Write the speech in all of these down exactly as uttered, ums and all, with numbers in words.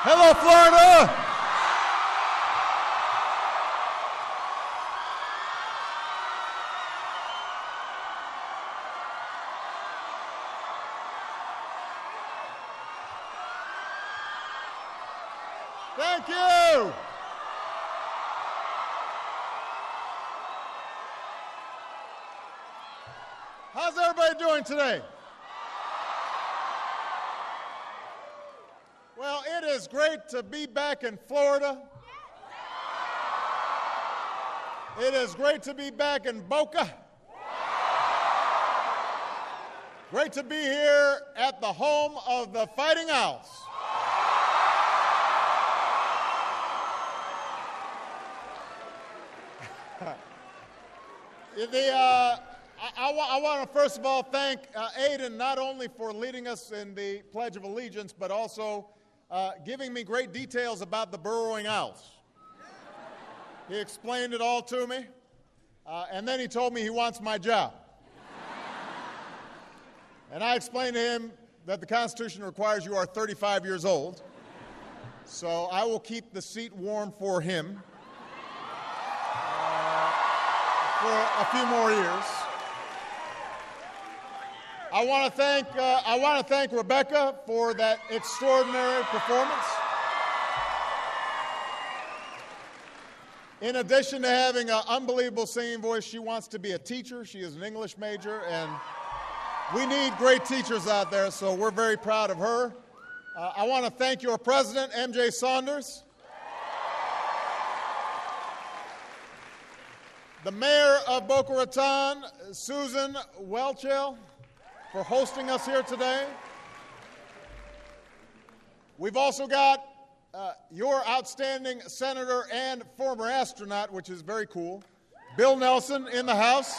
Hello, Florida! Thank you! How's everybody doing today? Well, it is great to be back in Florida. It is great to be back in Boca. Great to be here at the home of the Fighting Owls. the, uh, I, I, I want to first of all thank uh, Aiden not only for leading us in the Pledge of Allegiance, but also uh, giving me great details about the burrowing owls. He explained it all to me, uh, and then he told me he wants my job. And I explained to him that the Constitution requires you are thirty-five years old, so I will keep the seat warm for him uh, for a few more years. I want to thank uh, I want to thank Rebecca for that extraordinary performance. In addition to having an unbelievable singing voice, she wants to be a teacher. She is an English major, and we need great teachers out there, so we're very proud of her. Uh, I want to thank your president, M J Saunders, the mayor of Boca Raton, Susan Welchel, for hosting us here today. We've also got uh, your outstanding senator and former astronaut, which is very cool, Bill Nelson, in the House.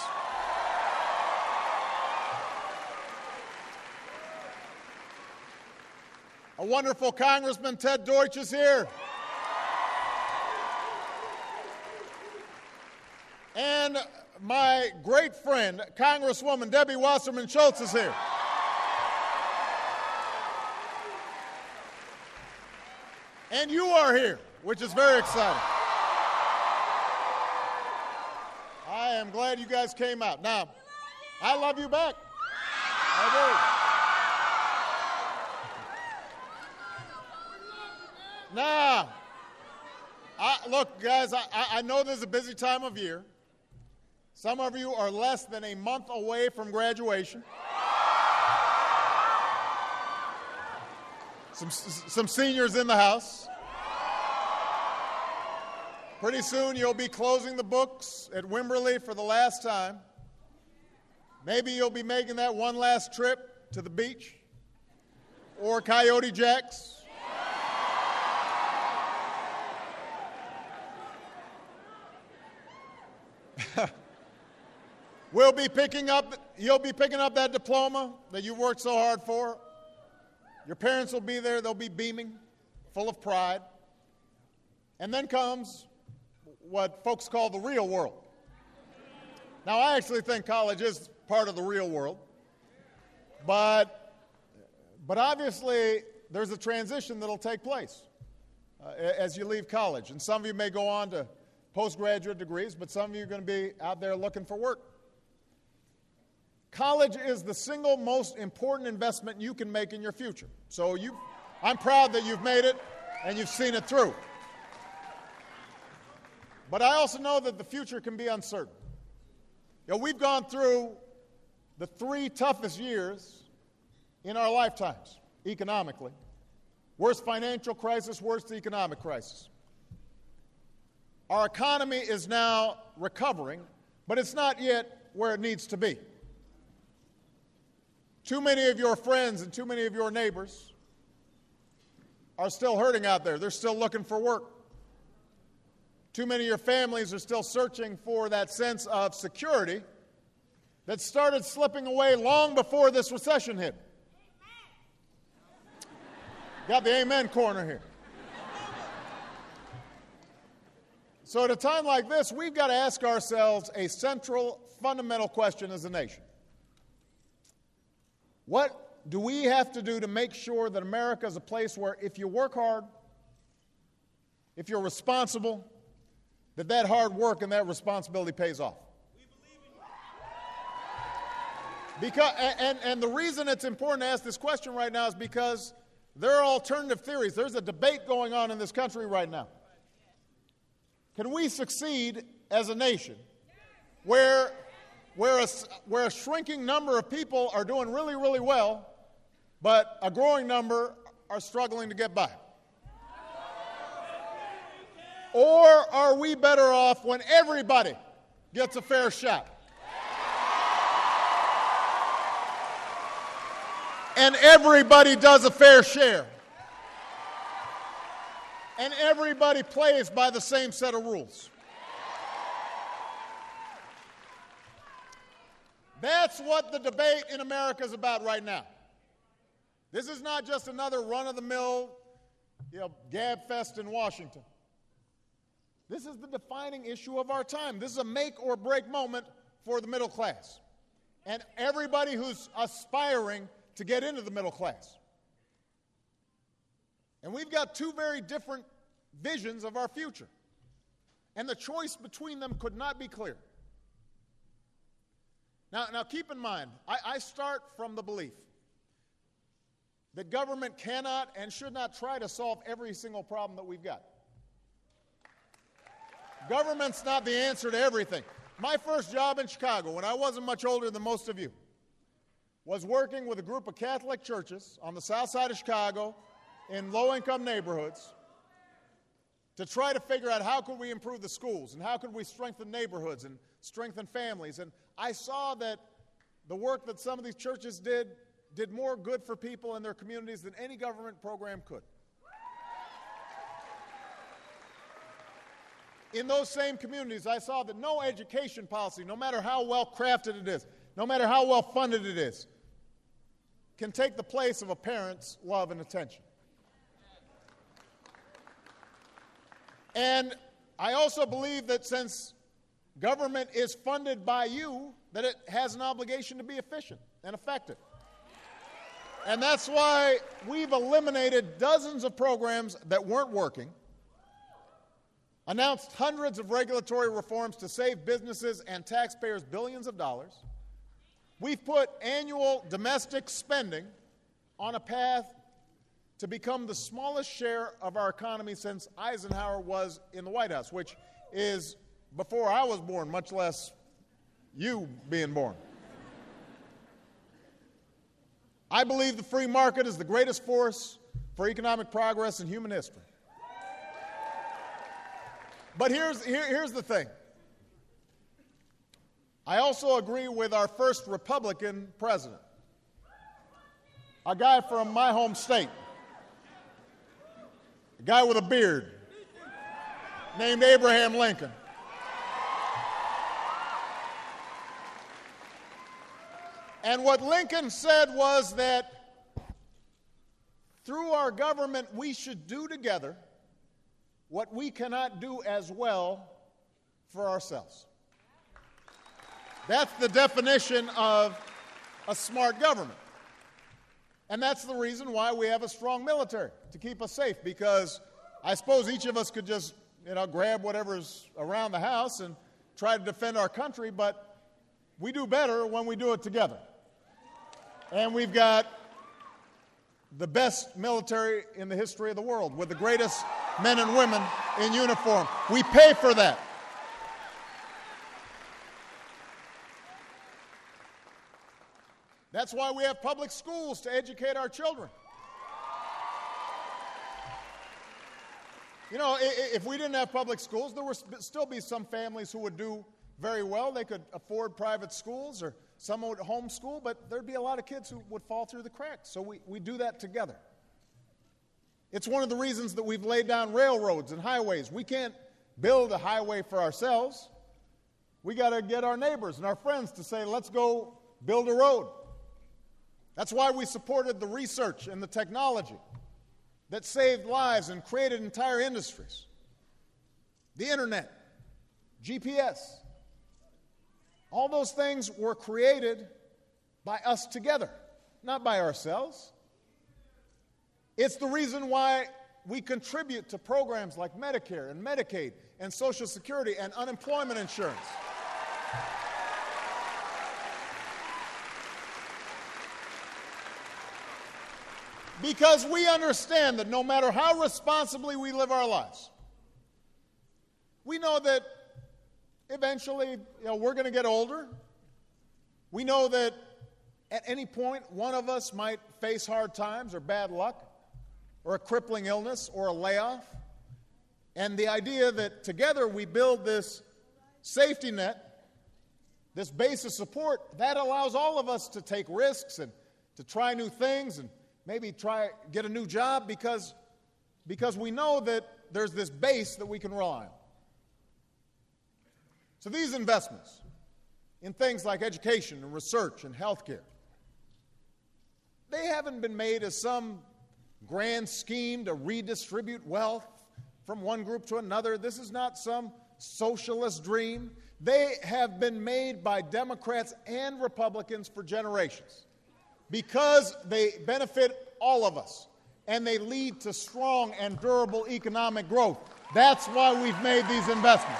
A wonderful Congressman, Ted Deutsch, is here. And my great friend, Congresswoman Debbie Wasserman Schultz, is here. And you are here, which is very exciting. I am glad you guys came out. Now, I love you back. I do. Now, I, look, guys, I, I know this is a busy time of year. Some of you are less than a month away from graduation. Some, some seniors in the house. Pretty soon you'll be closing the books at Wimberley for the last time. Maybe you'll be making that one last trip to the beach or Coyote Jack's. We'll be picking up, you'll be picking up that diploma that you worked so hard for. Your parents will be there. They'll be beaming, full of pride. And then comes what folks call the real world. Now, I actually think college is part of the real world. But, but obviously, there's a transition that'll take place uh, as you leave college. And some of you may go on to postgraduate degrees, but some of you are going to be out there looking for work. College is the single most important investment you can make in your future. So you, I'm proud that you've made it and you've seen it through. But I also know that the future can be uncertain. You know, we've gone through the three toughest years in our lifetimes, economically. Worst financial crisis, worst economic crisis. Our economy is now recovering, but it's not yet where it needs to be. Too many of your friends and too many of your neighbors are still hurting out there. They're still looking for work. Too many of your families are still searching for that sense of security that started slipping away long before this recession hit. Got the amen corner here. So at a time like this, we've got to ask ourselves a central, fundamental question as a nation. What do we have to do to make sure that America is a place where if you work hard, if you're responsible, that that hard work and that responsibility pays off. Because, and, and the reason it's important to ask this question right now is because there are alternative theories. There's a debate going on in this country right now. Can we succeed as a nation where, where, a, where a shrinking number of people are doing really, really well, but a growing number are struggling to get by? Or are we better off when everybody gets a fair shot? And everybody does a fair share. And everybody plays by the same set of rules. That's what the debate in America is about right now. This is not just another run-of-the-mill, you know, gab fest in Washington. This is the defining issue of our time. This is a make-or-break moment for the middle class and everybody who's aspiring to get into the middle class. And we've got two very different visions of our future. And the choice between them could not be clearer. Now, now keep in mind, I, I start from the belief that government cannot and should not try to solve every single problem that we've got. Government's not the answer to everything. My first job in Chicago, when I wasn't much older than most of you, was working with a group of Catholic churches on the south side of Chicago in low-income neighborhoods to try to figure out how could we improve the schools and how could we strengthen neighborhoods and strengthen families. And I saw that the work that some of these churches did did more good for people in their communities than any government program could. In those same communities, I saw that no education policy, no matter how well crafted it is, no matter how well funded it is, can take the place of a parent's love and attention. And I also believe that since government is funded by you, that it has an obligation to be efficient and effective. And that's why we've eliminated dozens of programs that weren't working, announced hundreds of regulatory reforms to save businesses and taxpayers billions of dollars. We've put annual domestic spending on a path to become the smallest share of our economy since Eisenhower was in the White House, which is before I was born, much less you being born. I believe the free market is the greatest force for economic progress in human history. But here's, here, here's the thing. I also agree with our first Republican president, a guy from my home state, a guy with a beard named Abraham Lincoln. And what Lincoln said was that through our government we should do together what we cannot do as well for ourselves. That's the definition of a smart government. And that's the reason why we have a strong military, to keep us safe, because I suppose each of us could just, you know, grab whatever's around the house and try to defend our country, but we do better when we do it together. And we've got the best military in the history of the world, with the greatest men and women in uniform. We pay for that. That's why we have public schools, to educate our children. You know, if we didn't have public schools, there would still be some families who would do very well. They could afford private schools, or some would homeschool, but there'd be a lot of kids who would fall through the cracks. So we, we do that together. It's one of the reasons that we've laid down railroads and highways. We can't build a highway for ourselves. We got to get our neighbors and our friends to say, let's go build a road. That's why we supported the research and the technology that saved lives and created entire industries. The internet, G P S, all those things were created by us together, not by ourselves. It's the reason why we contribute to programs like Medicare and Medicaid and Social Security and unemployment insurance. Because we understand that no matter how responsibly we live our lives, we know that eventually, you know, we're going to get older. We know that at any point one of us might face hard times or bad luck or a crippling illness or a layoff. And the idea that together we build this safety net, this base of support, that allows all of us to take risks and to try new things and maybe try get a new job because, because we know that there's this base that we can rely on. So these investments in things like education and research and healthcare, they haven't been made as some grand scheme to redistribute wealth from one group to another. This is not some socialist dream. They have been made by Democrats and Republicans for generations because they benefit all of us and they lead to strong and durable economic growth. That's why we've made these investments.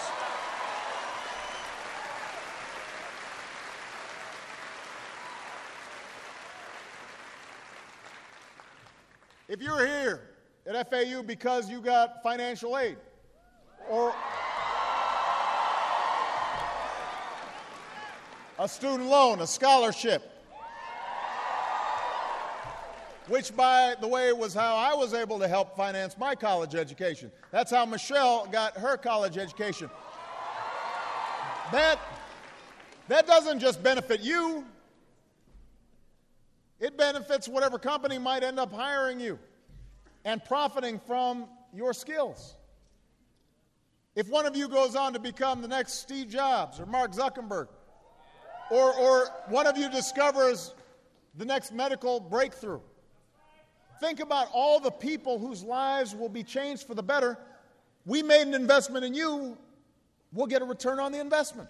If you're here at F A U because you got financial aid or a student loan, a scholarship, which, by the way, was how I was able to help finance my college education. That's how Michelle got her college education. That, that doesn't just benefit you. It benefits whatever company might end up hiring you and profiting from your skills. If one of you goes on to become the next Steve Jobs or Mark Zuckerberg, or, or one of you discovers the next medical breakthrough, think about all the people whose lives will be changed for the better. We made an investment in you, we'll get a return on the investment.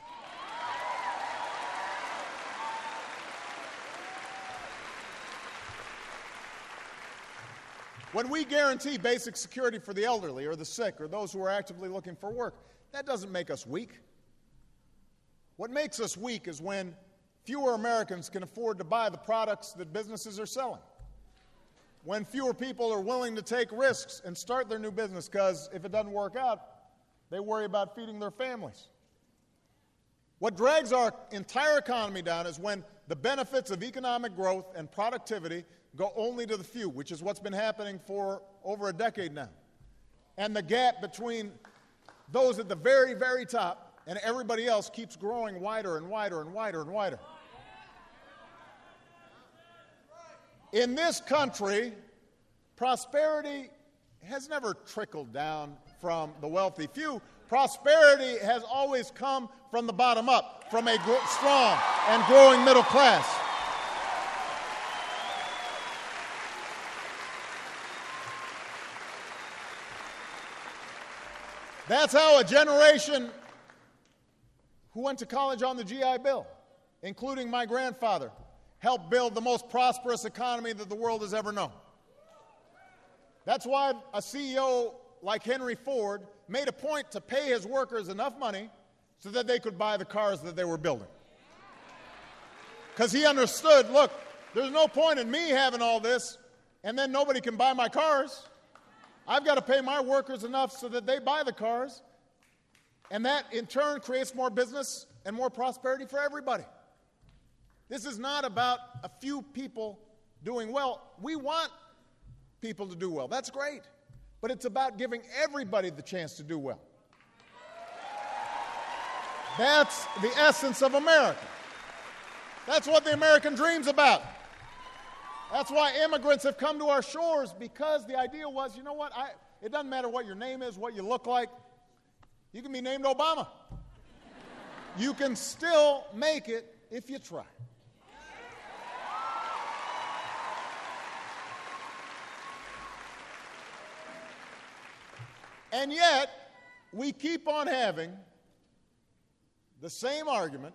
When we guarantee basic security for the elderly or the sick or those who are actively looking for work, that doesn't make us weak. What makes us weak is when fewer Americans can afford to buy the products that businesses are selling. When fewer people are willing to take risks and start their new business because if it doesn't work out, they worry about feeding their families. What drags our entire economy down is when the benefits of economic growth and productivity go only to the few, which is what's been happening for over a decade now. And the gap between those at the very, very top and everybody else keeps growing wider and wider and wider and wider. In this country, prosperity has never trickled down from the wealthy few. Prosperity has always come from the bottom up, from a gro- strong and growing middle class. That's how a generation who went to college on the G I Bill, including my grandfather, helped build the most prosperous economy that the world has ever known. That's why a C E O like Henry Ford made a point to pay his workers enough money so that they could buy the cars that they were building. Because he understood, look, there's no point in me having all this and then nobody can buy my cars. I've got to pay my workers enough so that they buy the cars, and that in turn creates more business and more prosperity for everybody. This is not about a few people doing well. We want people to do well. That's great. But it's about giving everybody the chance to do well. That's the essence of America. That's what the American dream's about. That's why immigrants have come to our shores, because the idea was, you know what, I, it doesn't matter what your name is, what you look like. You can be named Obama. You can still make it if you try. And yet, we keep on having the same argument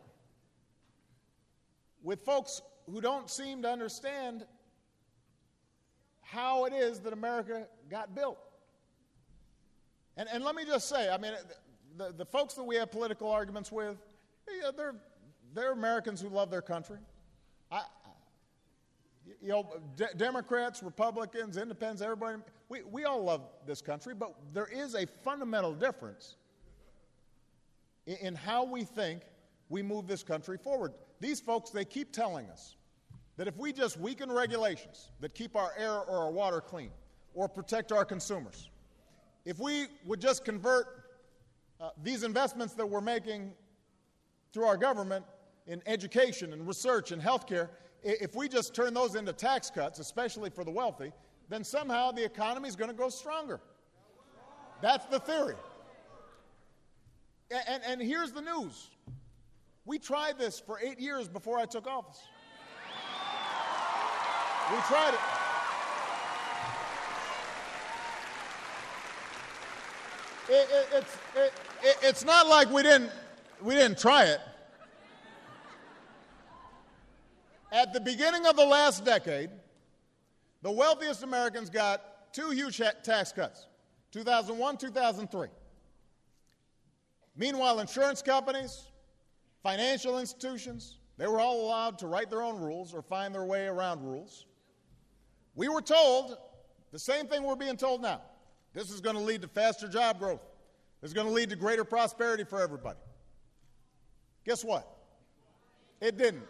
with folks who don't seem to understand how it is that America got built. And, and let me just say, I mean, the, the folks that we have political arguments with, yeah, they're, they're Americans who love their country. I, you know, de- Democrats, Republicans, Independents, everybody, we, we all love this country, but there is a fundamental difference in, in how we think we move this country forward. These folks, they keep telling us that if we just weaken regulations that keep our air or our water clean or protect our consumers, if we would just convert uh, these investments that we're making through our government in education and research and health care, if we just turn those into tax cuts, especially for the wealthy, then somehow the economy is going to grow stronger. That's the theory. And, and, and here's the news. We tried this for eight years before I took office. We tried it. It, it, it's, it, it, it's not like we didn't, we didn't try it. At the beginning of the last decade, the wealthiest Americans got two huge tax cuts, two thousand one, two thousand three. Meanwhile, insurance companies, financial institutions, they were all allowed to write their own rules or find their way around rules. We were told the same thing we're being told now. This is going to lead to faster job growth. This is going to lead to greater prosperity for everybody. Guess what? It didn't.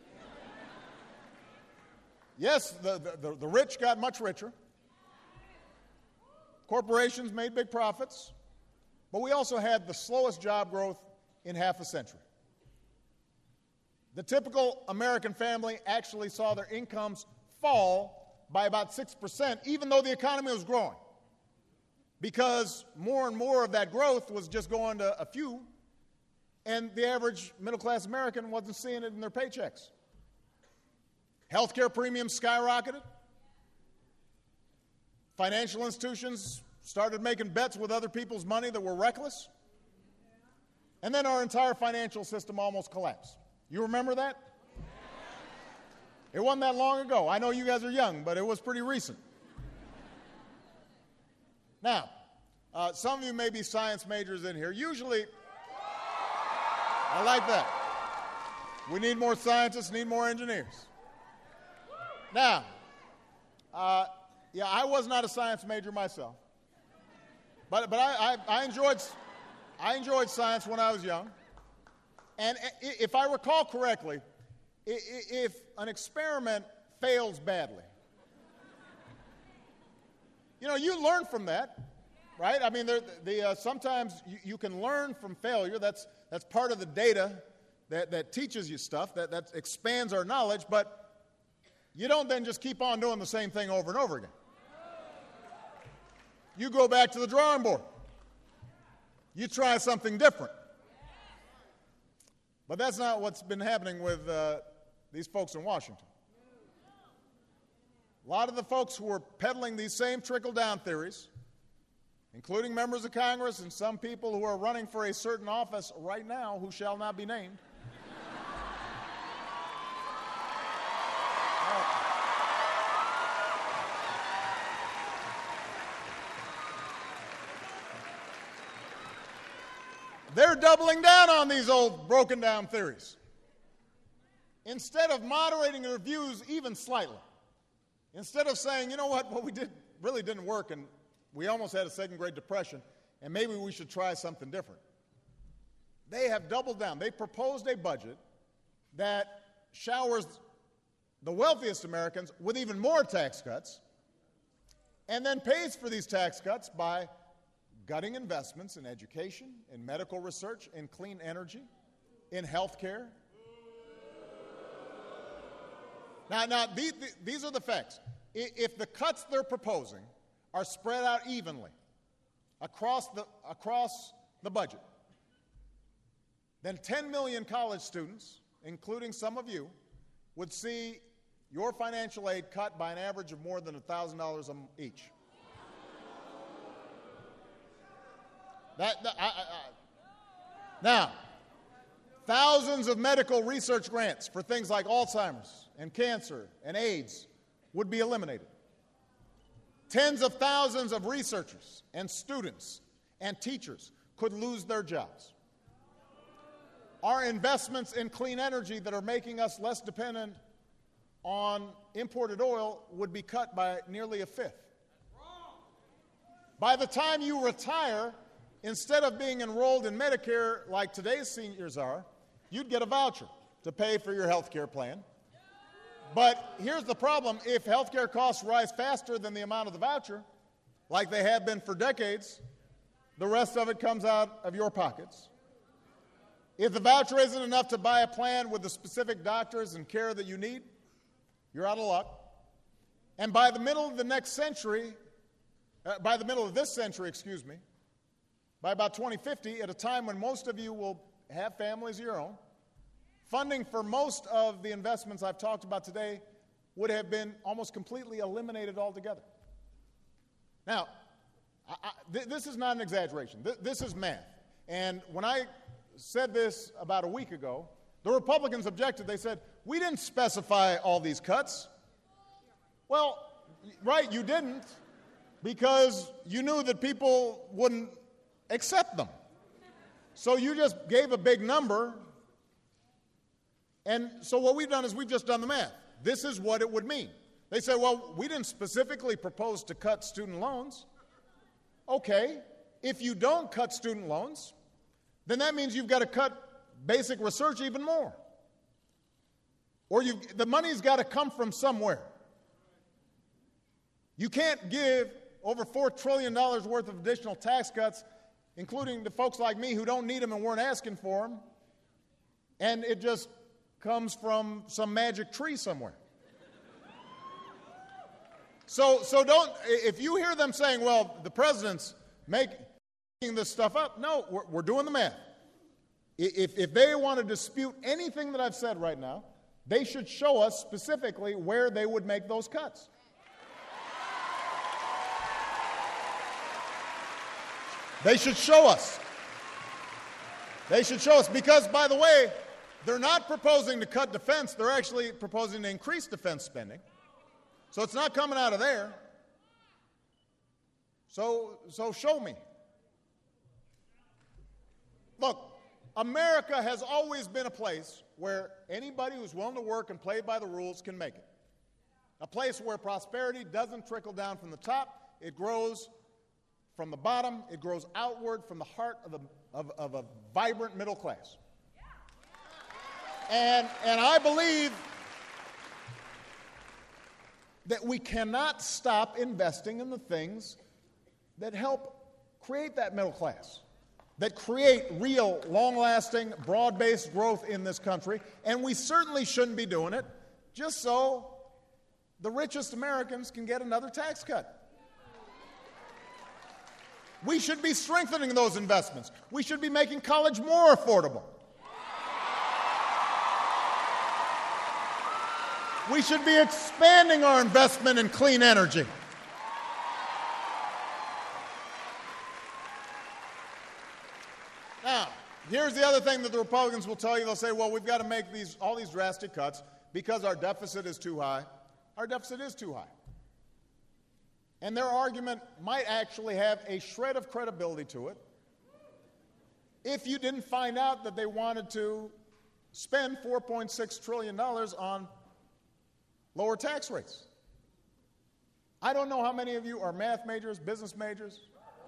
Yes, the, the, the rich got much richer. Corporations made big profits. But we also had the slowest job growth in half a century. The typical American family actually saw their incomes fall by about six percent, even though the economy was growing, because more and more of that growth was just going to a few, and the average middle-class American wasn't seeing it in their paychecks. Healthcare premiums skyrocketed. Financial institutions started making bets with other people's money that were reckless. And then our entire financial system almost collapsed. You remember that? It wasn't that long ago. I know you guys are young, but it was pretty recent. Now, uh, some of you may be science majors in here. Usually, I like that. We need more scientists, need more engineers. Now, uh, yeah, I was not a science major myself, but but I, I, I enjoyed I enjoyed science when I was young, and if I recall correctly, if an experiment fails badly, you know, you learn from that, right? I mean, the, uh, sometimes you, you can learn from failure. That's that's part of the data that, that teaches you stuff, that, that expands our knowledge, but you don't then just keep on doing the same thing over and over again. You go back to the drawing board. You try something different. But that's not what's been happening with uh, these folks in Washington. A lot of the folks who are peddling these same trickle-down theories, including members of Congress and some people who are running for a certain office right now who shall not be named, they're doubling down on these old broken down theories. Instead of moderating their views even slightly, instead of saying, you know what, what we did really didn't work and we almost had a second Great Depression and maybe we should try something different, they have doubled down. They proposed a budget that showers the wealthiest Americans with even more tax cuts and then pays for these tax cuts by gutting investments in education, in medical research, in clean energy, in health care. Now, now these, these are the facts. If the cuts they're proposing are spread out evenly across the, across the budget, then ten million college students, including some of you, would see your financial aid cut by an average of more than one thousand dollars each. That, that, I, I, I. Now, thousands of medical research grants for things like Alzheimer's and cancer and AIDS would be eliminated. Tens of thousands of researchers and students and teachers could lose their jobs. Our investments in clean energy that are making us less dependent on imported oil would be cut by nearly a fifth. By the time you retire, instead of being enrolled in Medicare like today's seniors are, you'd get a voucher to pay for your health care plan. But here's the problem. If health care costs rise faster than the amount of the voucher, like they have been for decades, the rest of it comes out of your pockets. If the voucher isn't enough to buy a plan with the specific doctors and care that you need, you're out of luck. And by the middle of the next century, uh, by the middle of this century, excuse me, by about twenty fifty, at a time when most of you will have families of your own, funding for most of the investments I've talked about today would have been almost completely eliminated altogether. Now, I, I, th- this is not an exaggeration. Th- this is math. And when I said this about a week ago, the Republicans objected. They said, we didn't specify all these cuts. Well, right, you didn't, because you knew that people wouldn't accept them. So you just gave a big number. And so what we've done is we've just done the math. This is what it would mean. They say, well, we didn't specifically propose to cut student loans. Okay, if you don't cut student loans, then that means you've got to cut basic research even more. Or you, the money's got to come from somewhere. You can't give over four trillion dollars worth of additional tax cuts, including to folks like me who don't need them and weren't asking for them, and it just comes from some magic tree somewhere. So, so don't, if you hear them saying, well, the president's making this stuff up, no, we're, we're doing the math. If, if they want to dispute anything that I've said right now, they should show us specifically where they would make those cuts. They should show us. They should show us because, by the way, they're not proposing to cut defense. They're actually proposing to increase defense spending. So it's not coming out of there. So, so show me. Look, America has always been a place where anybody who's willing to work and play by the rules can make it. A place where prosperity doesn't trickle down from the top. It grows from the bottom. It grows outward from the heart of a, of, of a vibrant middle class. And, and I believe that we cannot stop investing in the things that help create that middle class, that create real, long-lasting, broad-based growth in this country. And we certainly shouldn't be doing it just so the richest Americans can get another tax cut. We should be strengthening those investments. We should be making college more affordable. We should be expanding our investment in clean energy. Now, here's the other thing that the Republicans will tell you. They'll say, well, we've got to make these all these drastic cuts because our deficit is too high. Our deficit is too high. And their argument might actually have a shred of credibility to it if you didn't find out that they wanted to spend four point six trillion dollars on lower tax rates. I don't know how many of you are math majors, business majors.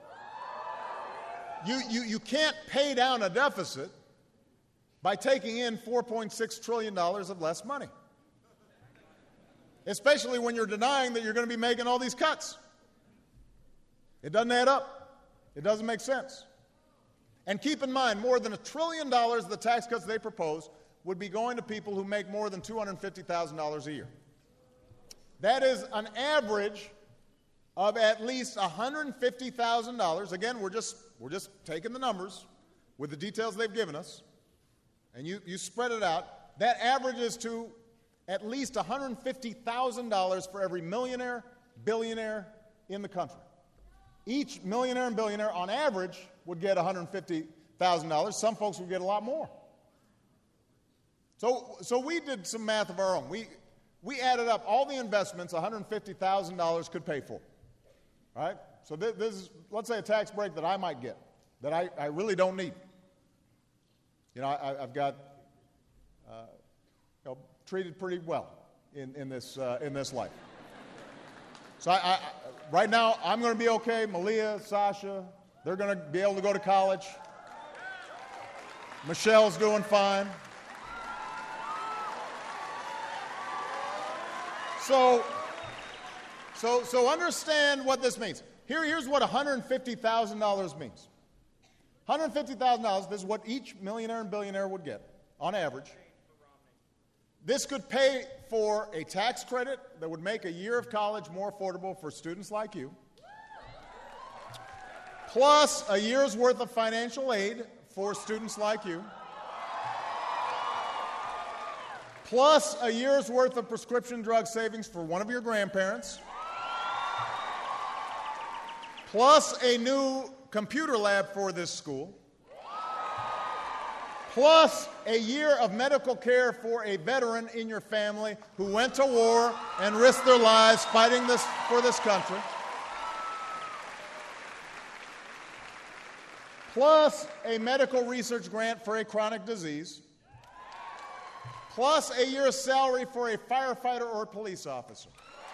You, you, you can't pay down a deficit by taking in four point six trillion dollars of less money, especially when you're denying that you're going to be making all these cuts. It doesn't add up. It doesn't make sense. And keep in mind, more than a trillion dollars of the tax cuts they propose would be going to people who make more than two hundred fifty thousand dollars a year. That is an average of at least one hundred fifty thousand dollars. Again, we're just, we're just taking the numbers with the details they've given us, and you, you spread it out. That averages to at least one hundred fifty thousand dollars for every millionaire, billionaire in the country. Each millionaire and billionaire, on average, would get one hundred fifty thousand dollars. Some folks would get a lot more. So, so we did some math of our own. We, we added up all the investments one hundred fifty thousand dollars could pay for. All right? So this, this is, let's say, a tax break that I might get, that I, I really don't need. You know, I, I've got uh, you know, treated pretty well in, in, this, uh, in this life. So I, I, right now, I'm going to be okay. Malia, Sasha, they're going to be able to go to college. Michelle's doing fine. So, so, so understand what this means. Here, here's what one hundred fifty thousand dollars means. one hundred fifty thousand dollars, this is what each millionaire and billionaire would get, on average. This could pay for a tax credit that would make a year of college more affordable for students like you, plus a year's worth of financial aid for students like you, plus a year's worth of prescription drug savings for one of your grandparents, plus a new computer lab for this school, plus a year of medical care for a veteran in your family who went to war and risked their lives fighting this for this country, plus a medical research grant for a chronic disease, plus a year's salary for a firefighter or a police officer.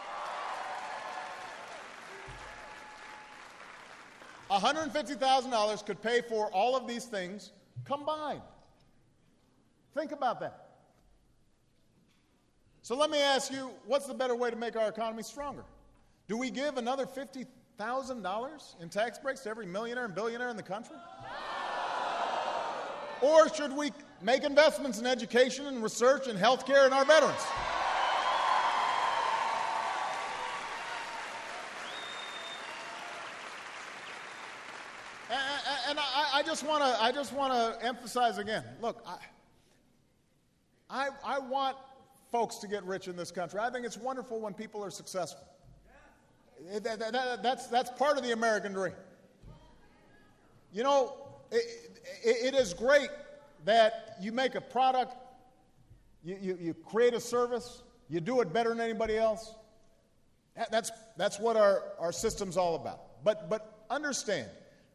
one hundred fifty thousand dollars could pay for all of these things combined. Think about that. So let me ask you, what's the better way to make our economy stronger? Do we give another fifty thousand dollars in tax breaks to every millionaire and billionaire in the country? Or should we make investments in education and research and health care and our veterans? And I just want to I just want to emphasize again, look, I, I, I want folks to get rich in this country. I think it's wonderful when people are successful. That, that, that, that's, that's part of the American dream. You know, it, it, it is great that you make a product, you, you, you create a service, you do it better than anybody else. That, that's, that's what our, our system's all about. But, but understand,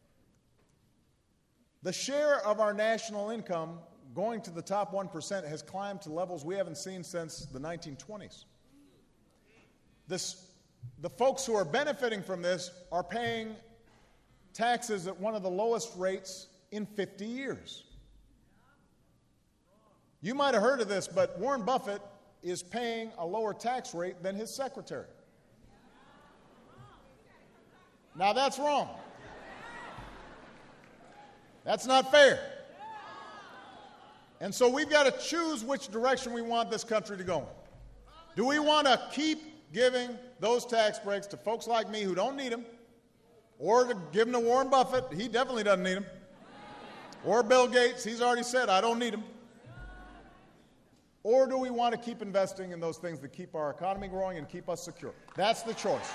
the share of our national income going to the top one percent has climbed to levels we haven't seen since the nineteen twenties. This, the folks who are benefiting from this are paying taxes at one of the lowest rates in fifty years. You might have heard of this, but Warren Buffett is paying a lower tax rate than his secretary. Now that's wrong. That's not fair. And so we've got to choose which direction we want this country to go in. Do we want to keep giving those tax breaks to folks like me who don't need them, or to give them to Warren Buffett? He definitely doesn't need them. Or Bill Gates, he's already said, I don't need them. Or do we want to keep investing in those things that keep our economy growing and keep us secure? That's the choice.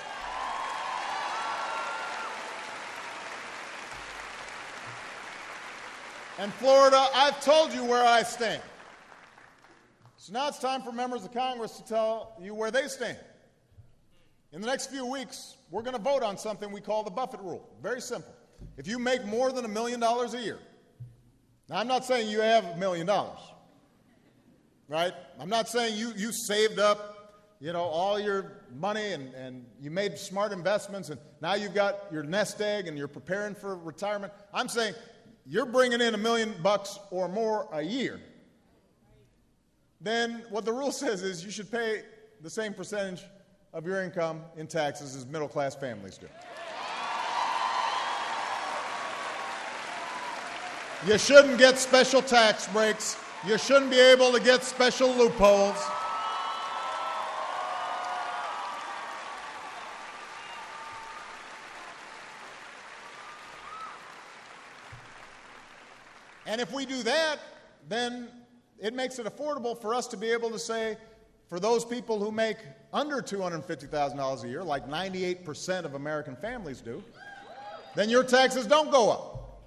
And Florida, I've told you where I stand. So now it's time for members of Congress to tell you where they stand. In the next few weeks, we're going to vote on something we call the Buffett rule. Very simple. If you make more than a million dollars a year, now I'm not saying you have a million dollars, right? I'm not saying you, you saved up, you know, all your money and, and you made smart investments and now you've got your nest egg and you're preparing for retirement. I'm saying you're bringing in a million bucks or more a year, then what the rule says is you should pay the same percentage of your income in taxes as middle-class families do. You shouldn't get special tax breaks. You shouldn't be able to get special loopholes. And if we do that, then it makes it affordable for us to be able to say, for those people who make under two hundred fifty thousand dollars a year, like ninety-eight percent of American families do, then your taxes don't go up.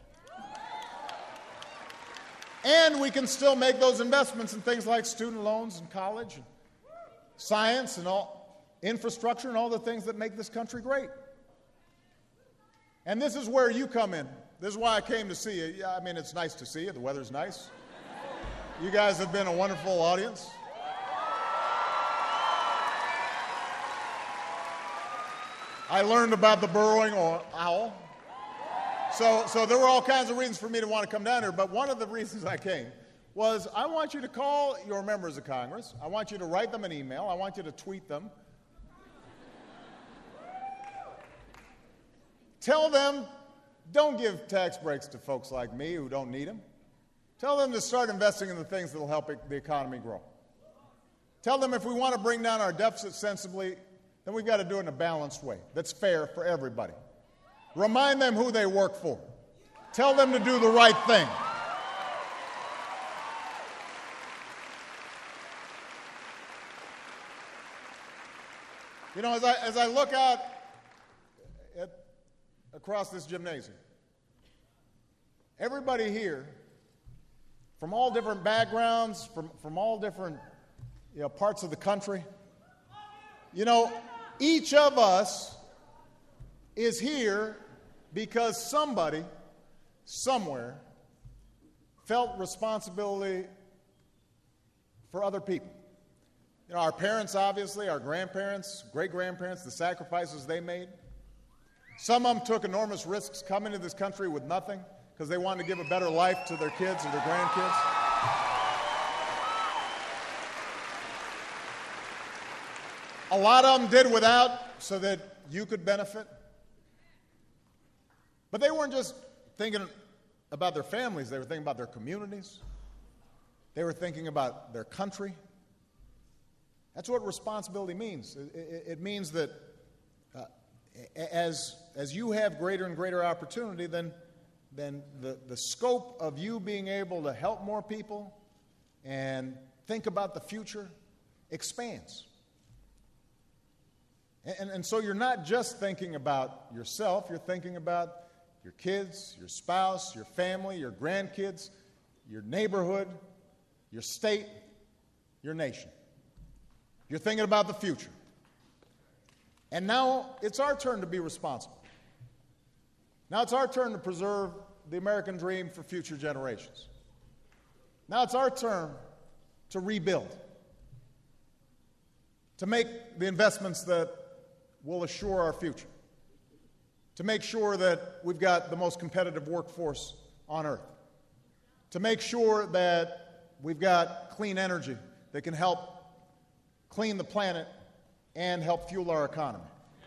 And we can still make those investments in things like student loans and college, and science and all, infrastructure and all the things that make this country great. And this is where you come in. This is why I came to see you. Yeah, I mean, it's nice to see you. The weather's nice. You guys have been a wonderful audience. I learned about the burrowing owl. So, so there were all kinds of reasons for me to want to come down here, but one of the reasons I came was I want you to call your members of Congress. I want you to write them an email. I want you to tweet them. Tell them, don't give tax breaks to folks like me who don't need them. Tell them to start investing in the things that will help the economy grow. Tell them if we want to bring down our deficit sensibly, then we've got to do it in a balanced way that's fair for everybody. Remind them who they work for. Tell them to do the right thing. You know, as I, as I look out at, across this gymnasium, everybody here, from all different backgrounds, from, from all different you know, parts of the country, you know, each of us is here because somebody, somewhere, felt responsibility for other people. You know, our parents, obviously, our grandparents, great-grandparents, the sacrifices they made. Some of them took enormous risks coming to this country with nothing because they wanted to give a better life to their kids and their grandkids. A lot of them did without so that you could benefit. But they weren't just thinking about their families. They were thinking about their communities. They were thinking about their country. That's what responsibility means. It, it, it means that uh, as, as you have greater and greater opportunity, then, then the, the scope of you being able to help more people and think about the future expands. And, and so you're not just thinking about yourself, you're thinking about your kids, your spouse, your family, your grandkids, your neighborhood, your state, your nation. You're thinking about the future. And now it's our turn to be responsible. Now it's our turn to preserve the American dream for future generations. Now it's our turn to rebuild, to make the investments that will assure our future, to make sure that we've got the most competitive workforce on earth, to make sure that we've got clean energy that can help clean the planet and help fuel our economy.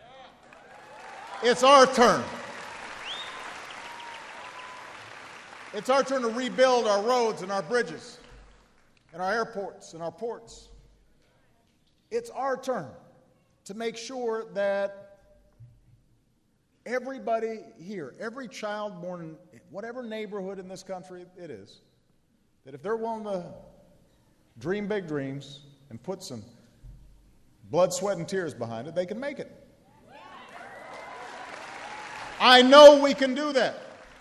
It's our turn. It's our turn to rebuild our roads and our bridges and our airports and our ports. It's our turn to make sure that everybody here, every child born in whatever neighborhood in this country it is, that if they're willing to dream big dreams and put some blood, sweat, and tears behind it, they can make it. I know we can do that.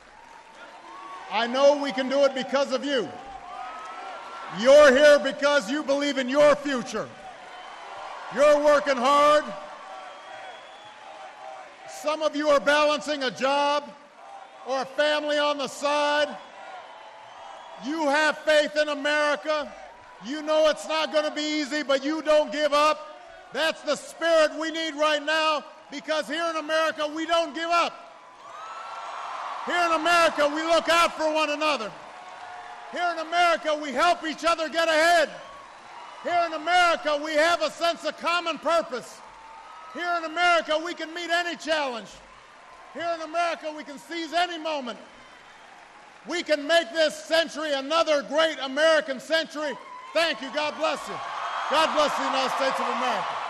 I know we can do it because of you. You're here because you believe in your future. You're working hard. Some of you are balancing a job or a family on the side. You have faith in America. You know it's not going to be easy, but you don't give up. That's the spirit we need right now, because here in America, we don't give up. Here in America, we look out for one another. Here in America, we help each other get ahead. Here in America, we have a sense of common purpose. Here in America, we can meet any challenge. Here in America, we can seize any moment. We can make this century another great American century. Thank you. God bless you. God bless the United States of America.